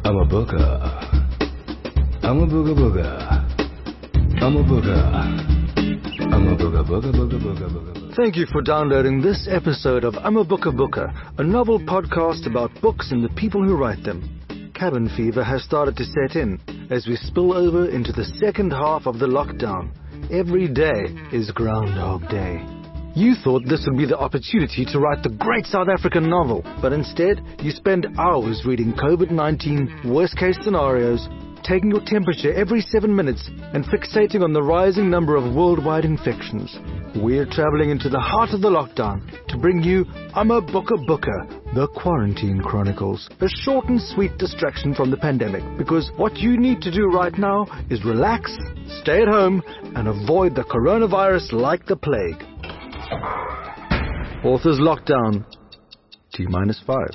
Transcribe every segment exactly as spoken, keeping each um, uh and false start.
I'm a booger. I'm a booger booger. I'm a booger. I'm a booger booger booger booger booger. Thank you for downloading this episode of I'm a Booker Booker, a novel podcast about books and the people who write them. Cabin fever has started to set in as we spill over into the second half of the lockdown. Every day is Groundhog Day. You thought this would be the opportunity to write the great South African novel, but instead you spend hours reading COVID nineteen worst-case scenarios, taking your temperature every seven minutes, and fixating on the rising number of worldwide infections. We're traveling into the heart of the lockdown to bring you I'm a Booker Booker, The Quarantine Chronicles, a short and sweet distraction from the pandemic, because what you need to do right now is relax, stay at home, and avoid the coronavirus like the plague. Author's Lockdown, T minus five.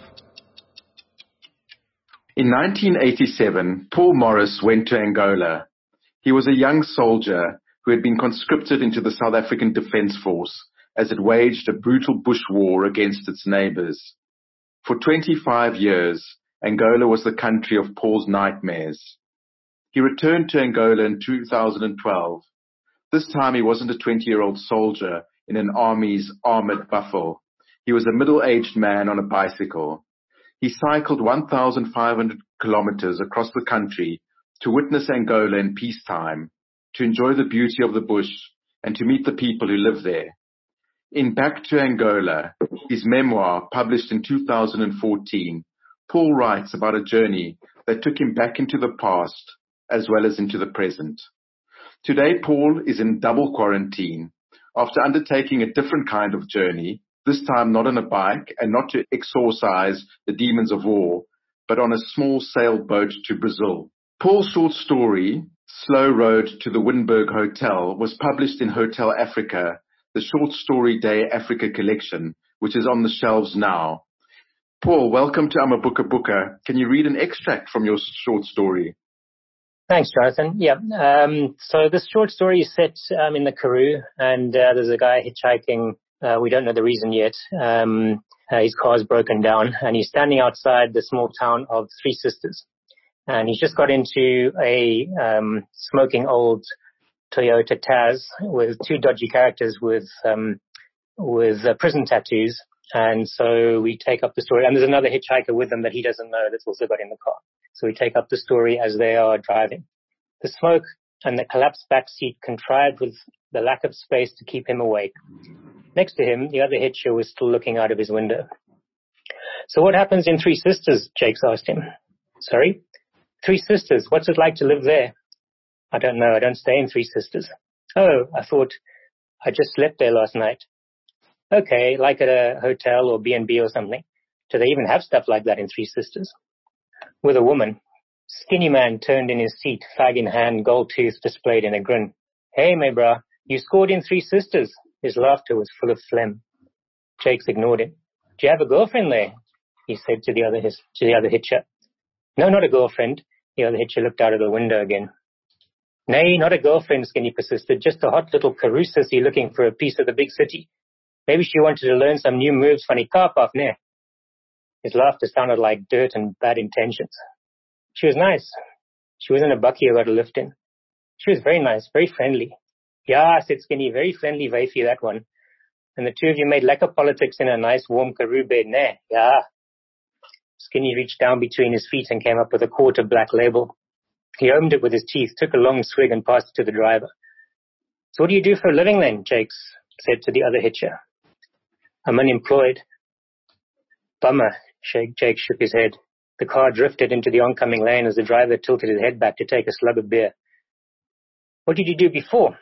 In nineteen eighty-seven, Paul Morris went to Angola. He was a young soldier who had been conscripted into the South African Defence Force as it waged a brutal bush war against its neighbours. For twenty-five years, Angola was the country of Paul's nightmares. He returned to Angola in two thousand twelve. This time he wasn't a twenty-year-old soldier in an army's armoured buffalo. He was a middle-aged man on a bicycle. He cycled one thousand five hundred kilometers across the country to witness Angola in peacetime, to enjoy the beauty of the bush, and to meet the people who live there. In Back to Angola, his memoir, published in two thousand fourteen, Paul writes about a journey that took him back into the past as well as into the present. Today, Paul is in double quarantine after undertaking a different kind of journey, this time not on a bike and not to exorcise the demons of war, but on a small sailboat to Brazil. Paul's short story, Slow Road to the Winburg Hotel, was published in Hotel Africa, the Short Story Day Africa collection, which is on the shelves now. Paul, welcome to I'm a Booker Booker. Can you read an extract from your short story? Thanks, Jonathan. Yeah. Um, so this short story is set um, in the Karoo, and uh, there's a guy hitchhiking. Uh, we don't know the reason yet. Um, uh, his car's broken down, and he's standing outside the small town of Three Sisters. And he's just got into a um, smoking old Toyota Taz with two dodgy characters with um, with uh, prison tattoos. And so we take up the story. And there's another hitchhiker with them that he doesn't know that's also got in the car. So we take up the story as they are driving. The smoke and the collapsed back seat contrived with the lack of space to keep him awake. Next to him, the other hitcher was still looking out of his window. So what happens in Three Sisters? Jakes asked him. Sorry? Three Sisters. What's it like to live there? I don't know. I don't stay in Three Sisters. Oh, I thought I just slept there last night. Okay, like at a hotel or B and B or something. Do they even have stuff like that in Three Sisters? With a woman. Skinny man turned in his seat, fag in hand, gold tooth displayed in a grin. Hey, my brah, you scored in Three Sisters. His laughter was full of phlegm. Jakes ignored him. Do you have a girlfriend there? He said to the other his, to the other hitcher. No, not a girlfriend. The other hitcher looked out of the window again. Nay, not a girlfriend, Skinny persisted. Just a hot little Karoo sissy looking for a piece of the big city. Maybe she wanted to learn some new moves funny car off ne. His laughter sounded like dirt and bad intentions. She was nice. She wasn't a bucky I got a lift in. She was very nice, very friendly. Yeah, said Skinny, very friendly wafey, that one. And the two of you made lekker politics in a nice warm Karoo bed, ne? Yeah. Skinny reached down between his feet and came up with a quart of Black Label. He opened it with his teeth, took a long swig and passed it to the driver. So what do you do for a living then? Jakes said to the other hitcher. I'm unemployed. Bummer, Jake shook his head. The car drifted into the oncoming lane as the driver tilted his head back to take a slug of beer. What did you do before?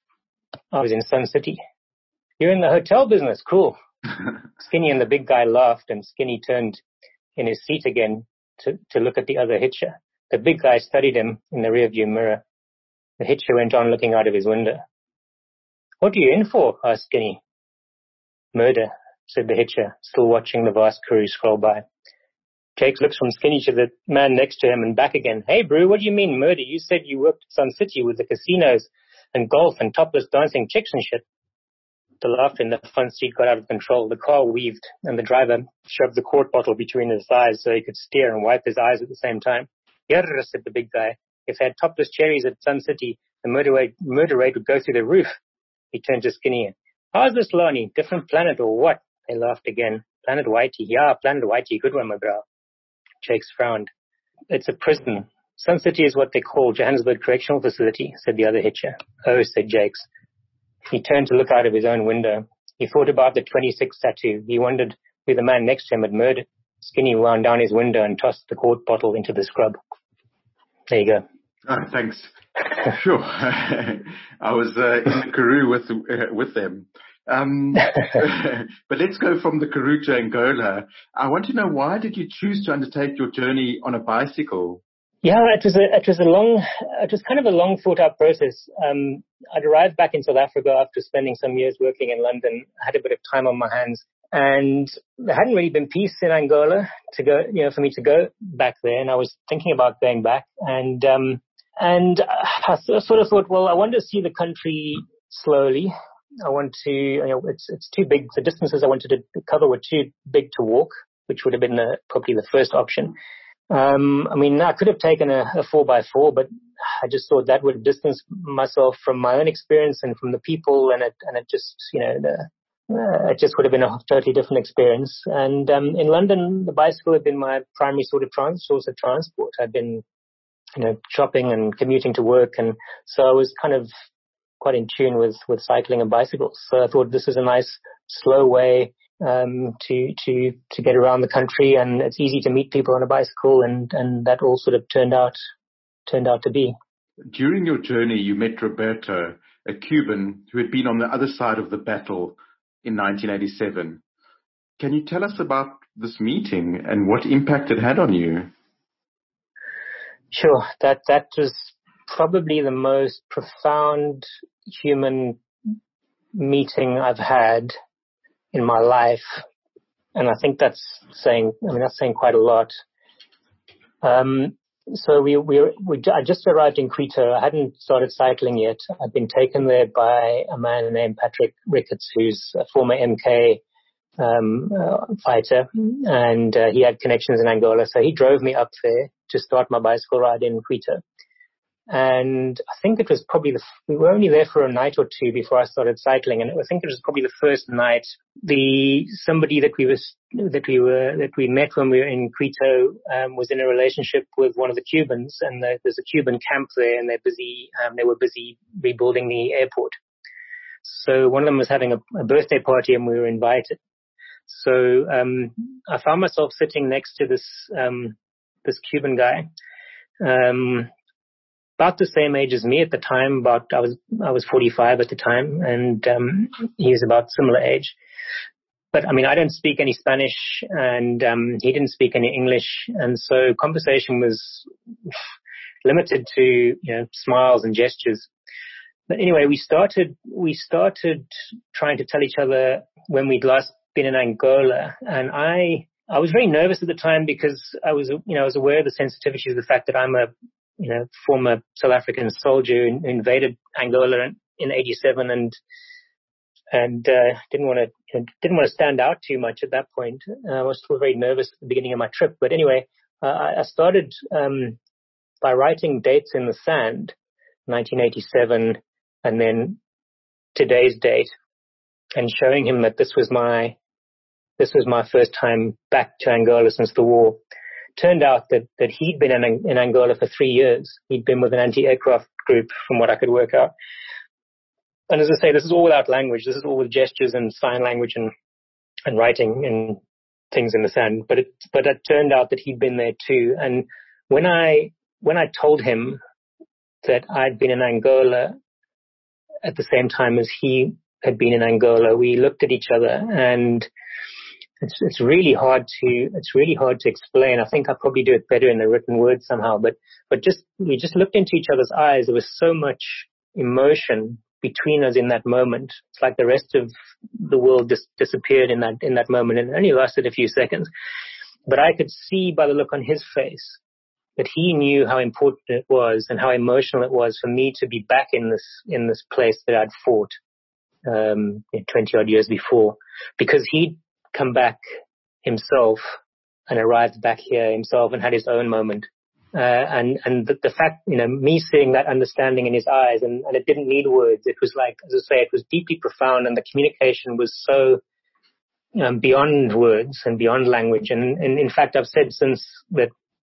I was in Sun City. You're in the hotel business, cool. Skinny and the big guy laughed, and Skinny turned in his seat again to, to look at the other hitcher. The big guy studied him in the rearview mirror. The hitcher went on looking out of his window. What are you in for? Asked Skinny. Murder, said the hitcher, still watching the vast Karoo scroll by. Jakes looks from Skinny to the man next to him and back again. Hey, Brew, what do you mean murder? You said you worked at Sun City with the casinos and golf and topless dancing chicks and shit. The laughter in the front seat got out of control. The car weaved, and the driver shoved the quart bottle between his thighs so he could steer and wipe his eyes at the same time. Yarr, said the big guy. If they had topless cherries at Sun City, the murder rate, murder rate would go through the roof. He turned to Skinny. How's this, Lonnie? Different planet or what? They laughed again. Planet Whitey. Yeah, Planet Whitey. Good one, my bro. Jakes frowned. It's a prison. Sun City is what they call Johannesburg Correctional Facility, said the other hitcher. Oh, said Jakes. He turned to look out of his own window. He thought about the twenty-six tattoo. He wondered who the man next to him had murdered. Skinny wound down his window and tossed the quart bottle into the scrub. There you go. Oh, thanks. Sure. I was uh, in the Karoo with uh, with them. Um, but let's go from the Karoo to Angola. I want to know, why did you choose to undertake your journey on a bicycle? Yeah, it was a it was a long it was kind of a long thought out process. Um, I'd arrived back in South Africa after spending some years working in London. I had a bit of time on my hands, and there hadn't really been peace in Angola to go, you know, for me to go back there. And I was thinking about going back, and um, and I sort of thought, well, I want to see the country slowly. I want to, you know, it's it's too big. The distances I wanted to cover were too big to walk, which would have been the, probably the first option. Um, I mean, I could have taken a, a four by four, but I just thought that would distance myself from my own experience and from the people, and it, and it just, you know, the, uh, it just would have been a totally different experience. And, um, in London, the bicycle had been my primary sort of trans, source of transport. I'd been, you know, shopping and commuting to work. And so I was kind of quite in tune with, with cycling and bicycles. So I thought this is a nice, slow way um to to to get around the country, and it's easy to meet people on a bicycle, and and that all sort of turned out turned out to be. During your journey, you met Roberto, a Cuban who had been on the other side of the battle in nineteen eighty-seven. Can you tell us about this meeting and what impact it had on you? Sure. That that was probably the most profound human meeting I've had in my life, and I think that's saying, I mean, that's saying quite a lot. Um, so we, we, we, I just arrived in Quito. I hadn't started cycling yet. I'd been taken there by a man named Patrick Ricketts, who's a former M K um, uh, fighter, and uh, he had connections in Angola. So he drove me up there to start my bicycle ride in Quito. And I think it was probably the, we were only there for a night or two before I started cycling. And I think it was probably the first night, the, somebody that we was, that we were, that we met when we were in Quito, um, was in a relationship with one of the Cubans, and the, there's a Cuban camp there, and they're busy, um, they were busy rebuilding the airport. So one of them was having a, a birthday party, and we were invited. So, um, I found myself sitting next to this, um, this Cuban guy, um, about the same age as me at the time. About I was I was forty-five at the time, and um, he's about similar age. But I mean, I don't speak any Spanish, and um, he didn't speak any English, and so conversation was limited to, you know, smiles and gestures. But anyway, we started we started trying to tell each other when we'd last been in Angola, and I I was very nervous at the time because I was you know I was aware of the sensitivity of the fact that I'm a you know, former South African soldier who invaded Angola in, in eighty-seven, and and uh, didn't want to you know, didn't want to stand out too much at that point. Uh, I was still very nervous at the beginning of my trip, but anyway, uh, I started um, by writing dates in the sand, nineteen eighty-seven, and then today's date, and showing him that this was my this was my first time back to Angola since the war. Turned out that, that he'd been in, in Angola for three years. He'd been with an anti-aircraft group, from what I could work out. And as I say, this is all without language. This is all with gestures and sign language and, and writing and things in the sand. But it, but it turned out that he'd been there too. And when I, when I told him that I'd been in Angola at the same time as he had been in Angola, we looked at each other, and It's, it's really hard to, it's really hard to explain. I think I probably do it better in the written word somehow, but, but just, we just looked into each other's eyes. There was so much emotion between us in that moment. It's like the rest of the world just disappeared in that, in that moment, and it only lasted a few seconds. But I could see by the look on his face that he knew how important it was and how emotional it was for me to be back in this, in this place that I'd fought, um, twenty odd years before, because he'd come back himself and arrived back here himself and had his own moment Uh, and, and the, the fact, you know, me seeing that understanding in his eyes, and, and it didn't need words. It was like, as I say, it was deeply profound, and the communication was so um, beyond words and beyond language. And, and in fact, I've said since that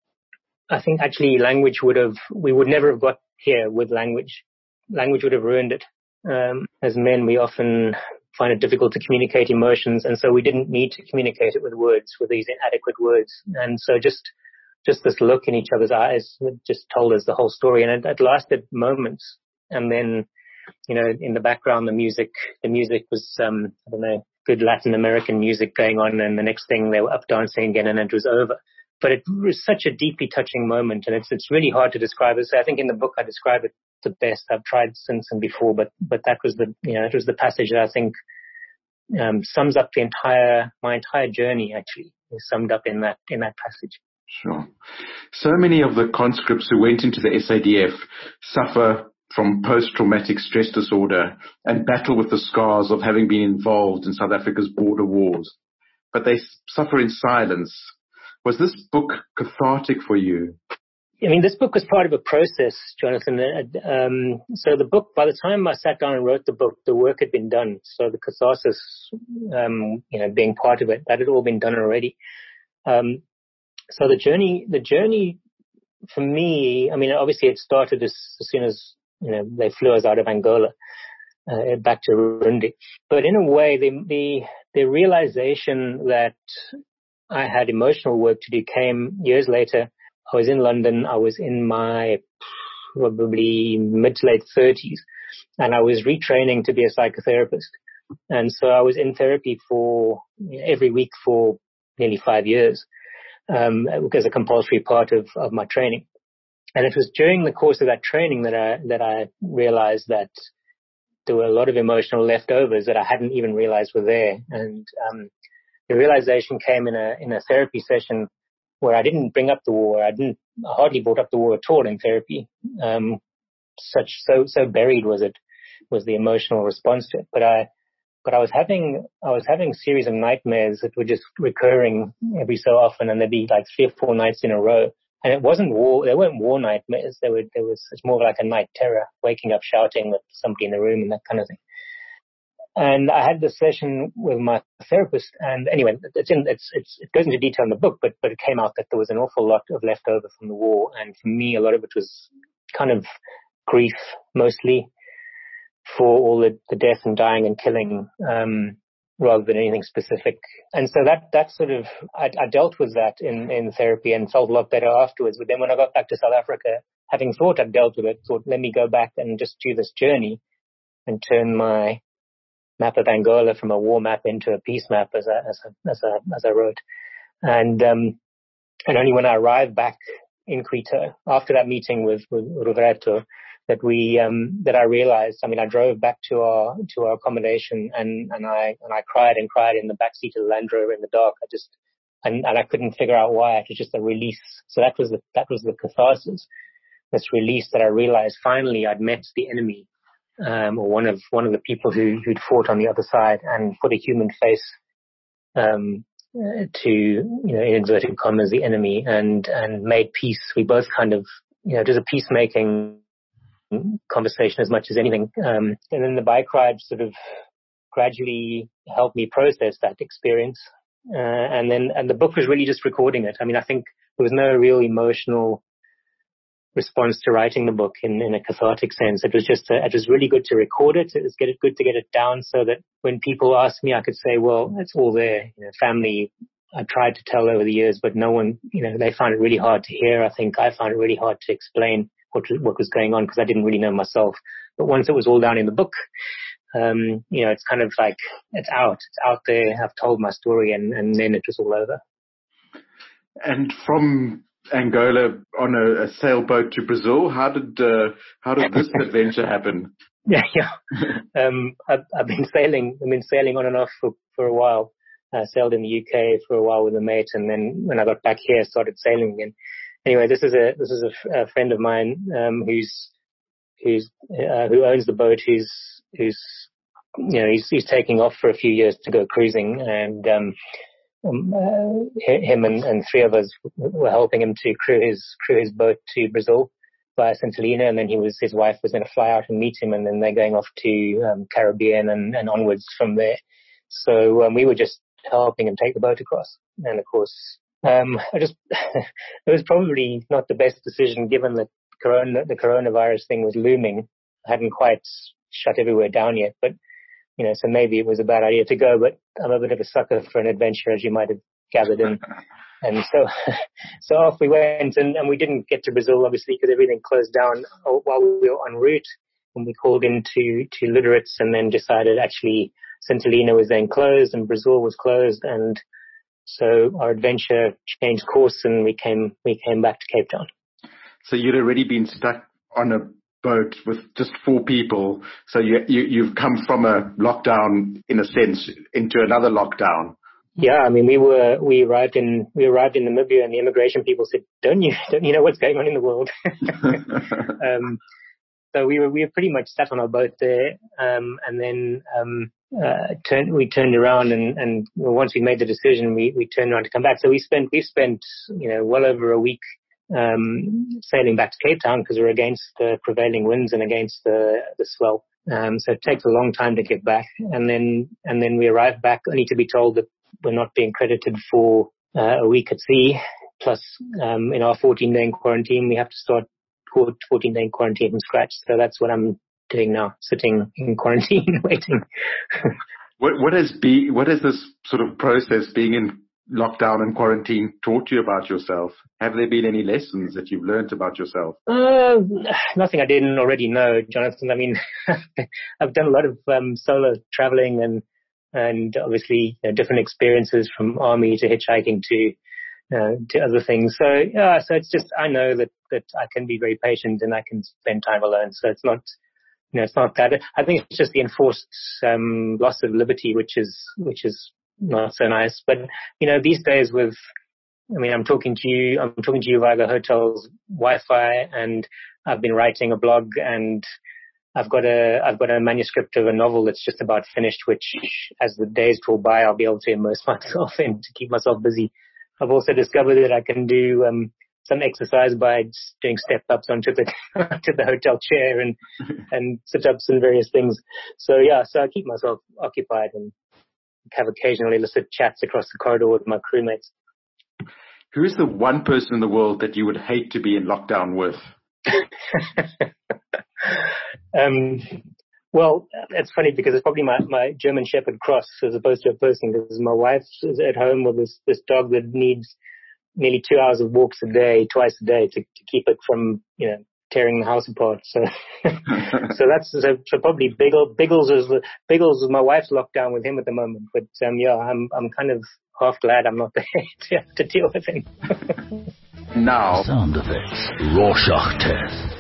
I think actually language would have, we would never have got here with language. Language would have ruined it. Um, as men, we often find it difficult to communicate emotions, and so we didn't need to communicate it with words, with these inadequate words. And so just Just this look in each other's eyes just told us the whole story, and it, it lasted moments. And then, you know, in the background, the music, the music was, um, I don't know, good Latin American music going on, and the next thing they were up dancing again, and it was over. But it was such a deeply touching moment, and it's it's really hard to describe it. So I think in the book I describe it the best. I've tried since and before, but but that was the you know it was the passage that I think um, sums up the entire my entire journey. Actually, is summed up in that in that passage. Sure. So many of the conscripts who went into the S A D F suffer from post-traumatic stress disorder and battle with the scars of having been involved in South Africa's border wars. But they suffer in silence. Was this book cathartic for you? I mean, this book was part of a process, Jonathan. Um, so the book, by the time I sat down and wrote the book, the work had been done. So the catharsis, um, you know, being part of it, that had all been done already. Um, So the journey, the journey for me, I mean, obviously it started as, as soon as, you know, they flew us out of Angola, uh, back to Burundi. But in a way, the, the, the realization that I had emotional work to do came years later. I was in London. I was in my probably mid to late thirties, and I was retraining to be a psychotherapist. And so I was in therapy for every week for nearly five years. Um, as a compulsory part of, of my training. And it was during the course of that training that I, that I realized that there were a lot of emotional leftovers that I hadn't even realized were there. And, um, the realization came in a, in a therapy session where I didn't bring up the war. I didn't, I hardly brought up the war at all in therapy. Um, such, so, so buried was it, was the emotional response to it. But I, But I was having, I was having a series of nightmares that were just recurring every so often, and there'd be like three or four nights in a row. And it wasn't war, they weren't war nightmares. There were, there was, it's more like a night terror, waking up shouting with somebody in the room and that kind of thing. And I had this session with my therapist, and anyway, it's in, it's, it's, it goes into detail in the book, but, but it came out that there was an awful lot of leftover from the war. And for me, a lot of it was kind of grief, mostly, for all the, the death and dying and killing, um, rather than anything specific. And so that, that sort of, I, I dealt with that in, in therapy and felt a lot better afterwards. But then when I got back to South Africa, having thought I'd dealt with it, thought, let me go back and just do this journey and turn my map of Angola from a war map into a peace map, as I, as I, as I, as I wrote. And, um, and only when I arrived back in Quito, after that meeting with, with Roberto, that we, um, that I realized, I mean, I drove back to our, to our accommodation, and, and I, and I cried and cried in the backseat of the Land Rover in the dark. I just, and, and I couldn't figure out why. It was just a release. So that was the, that was the catharsis, this release that I realized finally I'd met the enemy, um, or one of, one of the people who, who'd fought on the other side, and put a human face, um, uh, to, you know, in inverted commas, the enemy, and, and made peace. We both kind of, you know, it was a peacemaking conversation as much as anything. Um, and then the bike ride sort of gradually helped me process that experience. Uh, and then, and the book was really just recording it. I mean, I think there was no real emotional response to writing the book in, in a cathartic sense. It was just, a, it was really good to record it. It was get it, good to get it down so that when people asked me, I could say, well, it's all there. You know, family, I tried to tell over the years, but no one, you know, they found it really hard to hear. I think I found it really hard to explain what, what was going on because I didn't really know myself. But once it was all down in the book, um, you know, it's kind of like, it's out, it's out there. I've told my story, and, and then it was all over. And from Angola on a, a sailboat to Brazil, how did, uh, how did this adventure happen? Yeah, yeah. um, I've, I've been sailing, I've been sailing on and off for, for a while. I sailed in the U K for a while with a mate, and then when I got back here, I started sailing again. Anyway, this is a this is a, a friend of mine um, who's who's uh, who owns the boat. Who's who's you know he's he's taking off for a few years to go cruising, and um, um, uh, him and, and three of us were helping him to crew his crew his boat to Brazil via Saint Helena, and then he was his wife was going to fly out and meet him, and then they're going off to um, Caribbean and, and onwards from there. So um, we were just helping him take the boat across, and of course, um, I just it was probably not the best decision given that corona the coronavirus thing was looming. I hadn't quite shut everywhere down yet, but you know, so maybe it was a bad idea to go. But I'm a bit of a sucker for an adventure, as you might have gathered, and and so so off we went, and, and we didn't get to Brazil obviously because everything closed down while we were en route. And we called into to Lüderitz, and then decided actually Saint Helena was then closed and Brazil was closed, and so our adventure changed course, and we came we came back to Cape Town. So you'd already been stuck on a boat with just four people. So you, you you've come from a lockdown in a sense into another lockdown. Yeah, I mean we were we arrived in we arrived in Namibia, and the immigration people said, "Don't you don't you know what's going on in the world?" um, so we were we were pretty much sat on our boat there, um, and then um, uh, turned we turned around, and, and once we made the decision, we we turned around to come back. So we spent we spent you know well over a week um, sailing back to Cape Town because we're against the prevailing winds and against the, the swell. Um, so it takes a long time to get back. And then, and then we arrived back only to be told that we're not being credited for uh, a week at sea. Plus, um, in our fourteen day quarantine, we have to start fourteen day quarantine from scratch. So that's what I'm doing now, sitting in quarantine, waiting. what, what has be, what has this sort of process being in lockdown and quarantine taught you about yourself? Have there been any lessons that you've learned about yourself? Uh, nothing I didn't already know, Jonathan. I mean, I've done a lot of um, solo traveling and and obviously you know, different experiences from army to hitchhiking to uh, to other things. So yeah, so it's just I know that that I can be very patient and I can spend time alone. So it's not you know it's not that. I think it's just the enforced um, loss of liberty, which is which is not so nice. But, you know, these days with, I mean, I'm talking to you, I'm talking to you via the hotel's Wi-Fi, and I've been writing a blog, and I've got a, I've got a manuscript of a novel that's just about finished, which as the days go by, I'll be able to immerse myself in to keep myself busy. I've also discovered that I can do, um, some exercise by doing step ups onto the, to the hotel chair and, and sit ups and various things. So yeah, so I keep myself occupied and have occasionally illicit chats across the corridor with my crewmates. Who is the one person in the world that you would hate to be in lockdown with? um, well, it's funny because it's probably my, my German Shepherd Cross as opposed to a person, because my wife is at home with this, this dog that needs nearly two hours of walks a day, twice a day to, to keep it from, you know, tearing the house apart. So, so that's so, so probably Biggles. Biggles is Biggles is my wife's locked down with him at the moment. But um, yeah, I'm I'm kind of half glad I'm not there to have to deal with him. Now, sound effects. Rorschach test.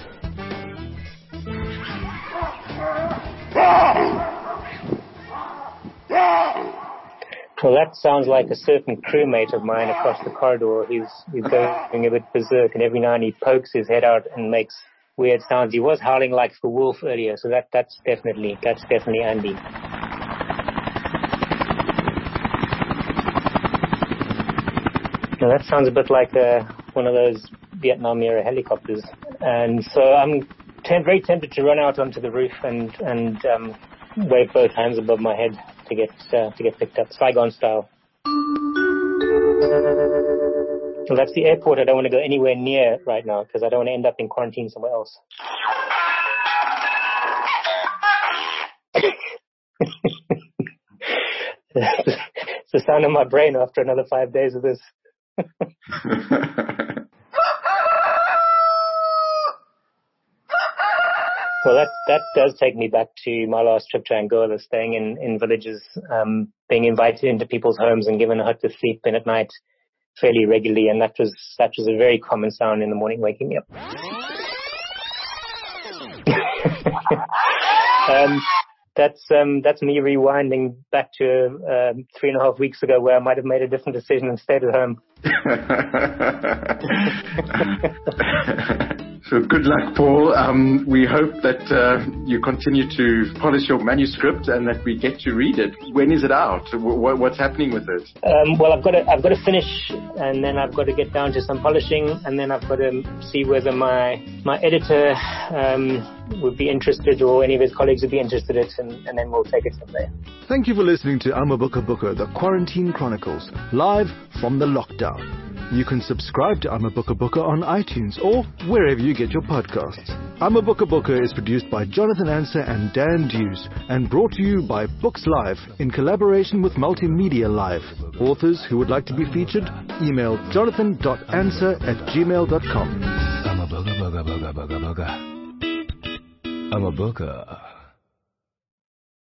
Well, that sounds like a certain crewmate of mine across the corridor. He's, he's going a bit berserk, and every now and then he pokes his head out and makes weird sounds. He was howling like a wolf earlier, so that, that's definitely, that's definitely Andy. Now that sounds a bit like uh, one of those Vietnam era helicopters. And so I'm t- very tempted to run out onto the roof and, and, um, wave both hands above my head to get uh, to get picked up, Saigon style. So that's the airport I don't want to go anywhere near right now because I don't want to end up in quarantine somewhere else. It's the sound of my brain after another five days of this. Well, that that does take me back to my last trip to Angola, staying in, in villages, um, being invited into people's homes and given a hut to sleep in at night fairly regularly, and that was that was a very common sound in the morning waking me up. um, that's um, that's me rewinding back to um, three and a half weeks ago, where I might have made a different decision and stayed at home. So good luck, Paul. Um, we hope that uh, you continue to polish your manuscript and that we get to read it. When is it out? W- what's happening with it? Um, well, I've got to, I've got to finish, and then I've got to get down to some polishing, and then I've got to see whether my my editor um, would be interested, or any of his colleagues would be interested in it, and, and then we'll take it from there. Thank you for listening to I'm a Booker Booker, the Quarantine Chronicles, live from the lockdown. You can subscribe to I'm a Booker Booker on iTunes or wherever you get your podcasts. I'm a Booker Booker is produced by Jonathan Anser and Dan Dews and brought to you by Books Live in collaboration with Multimedia Live. Authors who would like to be featured, email jonathan dot anser at gmail dot com. I'm a booger, booger, booger, booger, booger. I'm a booger.